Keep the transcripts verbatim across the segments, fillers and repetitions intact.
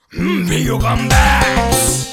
Vio comebacks.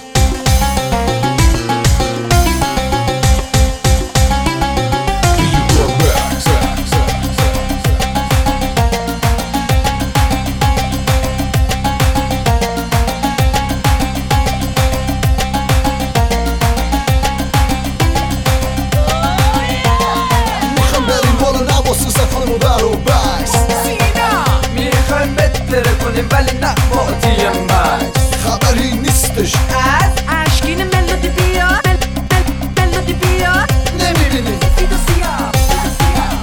ولی نه معطی مکس خبری نیستش از اشکین ملودی بیا مل... مل... ملودی بیا نمیبینی فیدو سیاه فیدو سیاه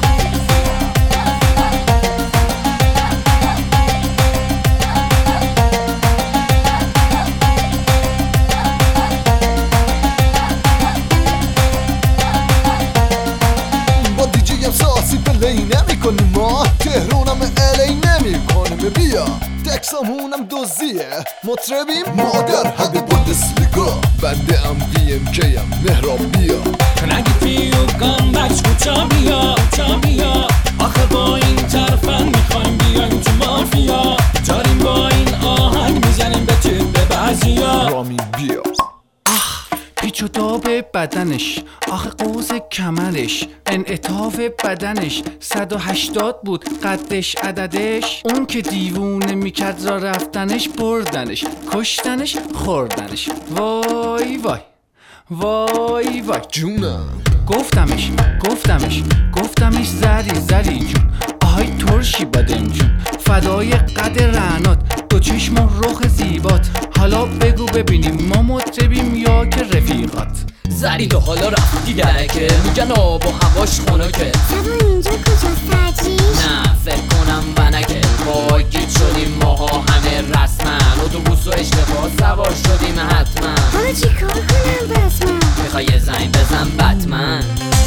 با دیجی هم ساسی پلی نمی کنیم ما تهرونم الی نمی کنیم بیا تکسامونم دوزیه مطربیم مادر حد بوندسلیگا بنده ام بی ام کی ام مهراب بیا نگی پیو کامبکس کوچا بیا کوچا بیا آخه با این طرفن میخوایم بیایم تو مافیا داریم با این آهنگ میزنیم به تیپ بعضیا رامی بیا پیچ و تاب بدنش آخه قوس کمرش انعطاف بدنش صد و هشتاد بود قدش عددش اون که دیوونه میکرد را رفتنش بردنش کشتنش خوردنش وای وای وای وای جونم گفتمش گفتمش گفتمش زری زری جون آهای ترشی بدم جون فدای قد رعنات دو چشم و رخ زیبات حالا بگو ببینیم ما مطربیم یا که رفیقات زرید و حالا رفتی درکه میگن آب و هواش خنکه سبا اینجا کجاست ترجیح؟ نه فکر کنم بنکه وای گیت شدیم ماها همه رسمن اتوبوس و اشتباه سوار شدیم حتما حالا چی کار کنم بس من؟ میخوای یه زنگ بزن بتمن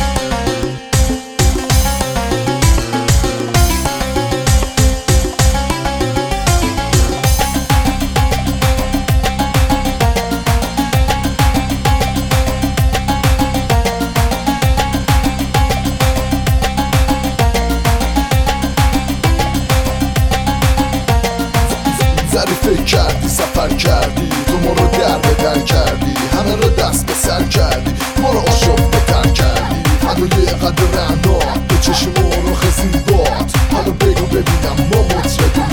ظریفه کردی سفر کردی تو ما رو در به در کردی همه رو دست به سر کردی ما رو آشفته تر کردی فدای قد رعنات به چشم و رخ زیبات حالا بگو ببینم ما مطربی